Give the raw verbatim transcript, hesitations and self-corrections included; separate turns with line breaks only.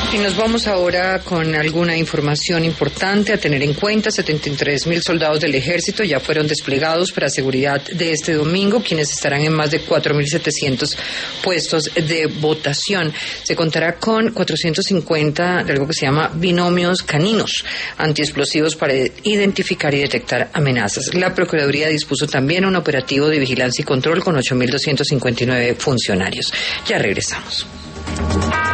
Y nos vamos ahora con alguna información importante a tener en cuenta. setenta y tres mil soldados del ejército ya fueron desplegados para seguridad de este domingo, quienes estarán en más de cuatro mil setecientos puestos de votación. Se contará con cuatrocientos cincuenta de algo que se llama binomios caninos antiexplosivos para identificar y detectar amenazas. La Procuraduría dispuso también un operativo de vigilancia y control con ocho mil doscientos cincuenta y nueve funcionarios. Ya regresamos.